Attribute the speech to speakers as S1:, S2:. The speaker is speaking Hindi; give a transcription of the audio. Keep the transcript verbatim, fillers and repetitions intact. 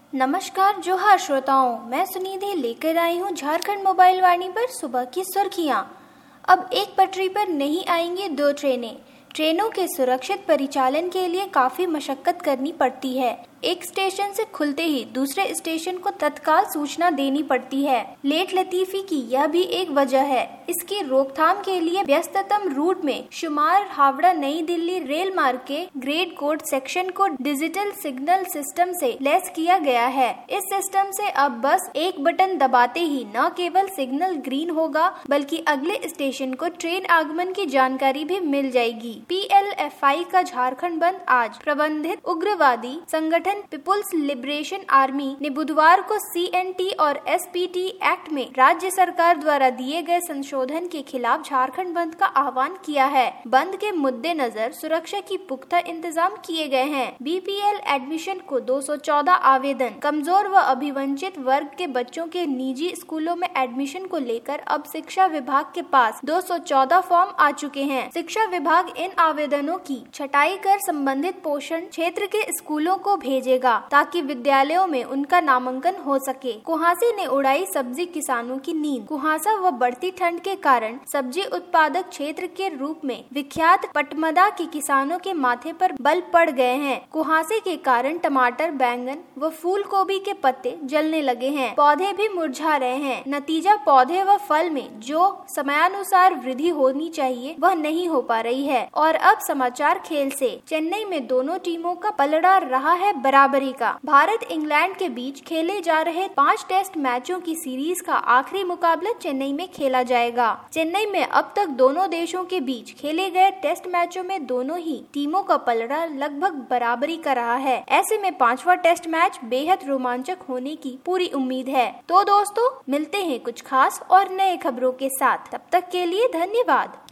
S1: नमस्कार जोहार श्रोताओं, मैं सुनिधि लेकर आई हूँ झारखंड मोबाइल वाणी पर सुबह की सुर्खियाँ। अब एक पटरी पर नहीं आएंगी दो ट्रेनें। ट्रेनों के सुरक्षित परिचालन के लिए काफी मशक्कत करनी पड़ती है। एक स्टेशन से खुलते ही दूसरे स्टेशन को तत्काल सूचना देनी पड़ती है। लेट लतीफी की यह भी एक वजह है। इसकी रोकथाम के लिए व्यस्ततम रूट में शुमार हावड़ा नई दिल्ली रेल मार्ग के ग्रेड कोड सेक्शन को डिजिटल सिग्नल सिस्टम से लैस किया गया है। इस सिस्टम से अब बस एक बटन दबाते ही न केवल सिग्नल ग्रीन होगा बल्कि अगले स्टेशन को ट्रेन आगमन की जानकारी भी मिल जाएगी। पी एल एफ आई का झारखंड बंद आज। प्रबंधित उग्रवादी संगठन पीपुल्स लिबरेशन आर्मी ने बुधवार को सी एन टी और एस पी टी एक्ट में राज्य सरकार द्वारा दिए गए संशोधन के खिलाफ झारखंड बंद का आह्वान किया है। बंद के मद्देनजर सुरक्षा की पुख्ता इंतजाम किए गए हैं। बी पी एल एडमिशन को दो सौ चौदह आवेदन। कमजोर व अभिवंचित वर्ग के बच्चों के निजी स्कूलों में एडमिशन को लेकर अब शिक्षा विभाग के पास दो सौ चौदह फॉर्म आ चुके हैं। शिक्षा विभाग इन आवेदनों की छटाई कर संबंधित पोषण क्षेत्र के स्कूलों को भेजेगा ताकि विद्यालयों में उनका नामांकन हो सके। कुहासे ने उड़ाई सब्जी किसानों की नींद। कुहासा व बढ़ती ठंड के कारण सब्जी उत्पादक क्षेत्र के रूप में विख्यात पटमदा के किसानों के माथे पर बल पड़ गए हैं। कुहासे के कारण टमाटर, बैंगन व फूल गोभी के पत्ते जलने लगे हैं। पौधे भी मुरझा रहे हैं। नतीजा पौधे व फल में जो समयानुसार वृद्धि होनी चाहिए वह नहीं हो पा रही है। और अब समाचार खेल से। चेन्नई में दोनों टीमों का पलड़ा रहा है बराबरी का। भारत इंग्लैंड के बीच खेले जा रहे पांच टेस्ट मैचों की सीरीज का आखिरी मुकाबला चेन्नई में खेला जाएगा। चेन्नई में अब तक दोनों देशों के बीच खेले गए टेस्ट मैचों में दोनों ही टीमों का पलड़ा लगभग बराबरी का रहा है। ऐसे में पांचवा टेस्ट मैच बेहद रोमांचक होने की पूरी उम्मीद है। तो दोस्तों, मिलते हैं कुछ खास और नए खबरों के साथ। तब तक के लिए धन्यवाद।